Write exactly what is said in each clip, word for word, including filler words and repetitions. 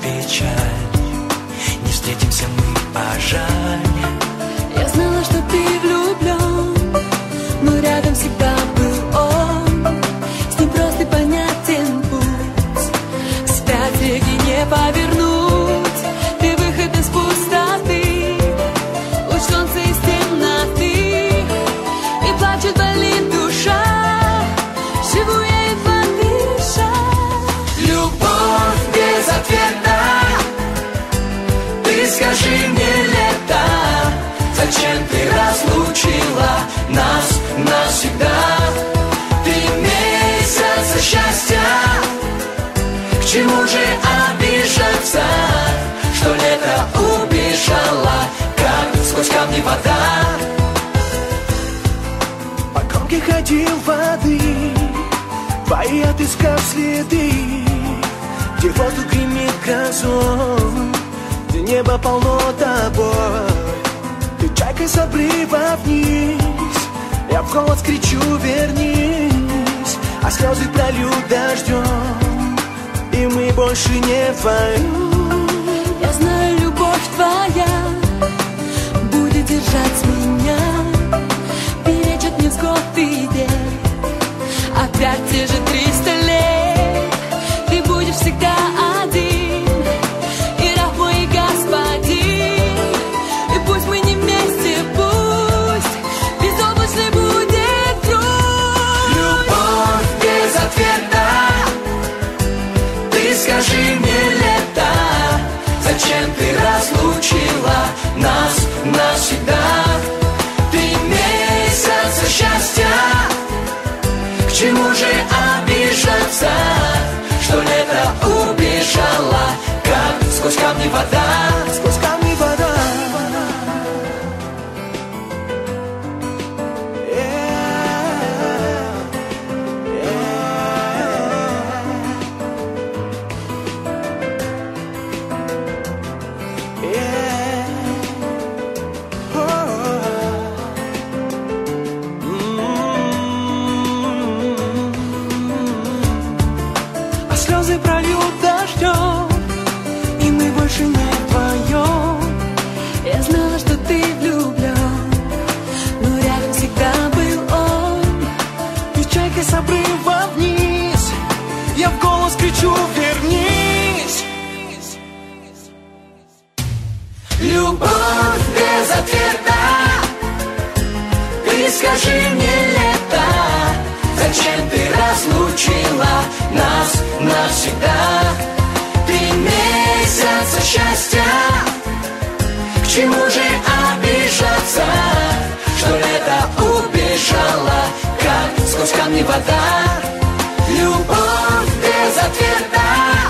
печаль. Не встретимся мы, а жаль. Я знала, что ты влюблен, но рядом всегда был он. С ним просто понятен путь, вспять реки не повернуть. Ты выход из пустоты, луч солнца из темноты. И плачет, болит душа, живу я едва дыша. Любовь без ответа, ты скажи мне, лето, зачем ты разлучила нас навсегда? Ты месяц счастья, к чему же обижаться, что лето убежало, как сквозь камни вода. По кромке ходил воды, твои отыскав следы, где воздух гремит грозой, где небо полно тобой. Ты чайкой с обрыва вниз, я в холод кричу: вернись, а слезы пролью дождем, и мы больше не вдвоем. Я знаю, любовь твоя будет держать меня, перечат мне взгод и день. Опять те же триста лет, ты будешь всегда один, и раб мой господин. И пусть мы не вместе, пусть безоблачной будет грудь. Любовь без ответа, ты скажи мне, лето, зачем ты разлучила нас навсегда? Ты месяц счастья, к чему же обижаться, что лето убежало, как сквозь камни вода. Сквозь камни вода. А слезы прольют дождем, и мы больше не вдвоем. Я знала, что ты влюблен, но рядом всегда был он. И чайкой с обрыва вниз, я в голос кричу: вернись. Любовь без ответа, ты скажи мне, лето, зачем ты разлучила нас навсегда? Ты месяц счастья, к чему же обижаться, что лето убежало, как сквозь камни вода. Любовь без ответа,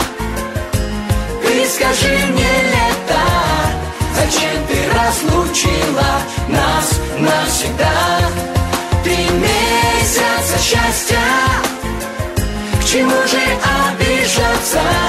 ты скажи мне, лето, зачем ты разлучила нас навсегда? Ты месяц счастья, к чему же обижаться,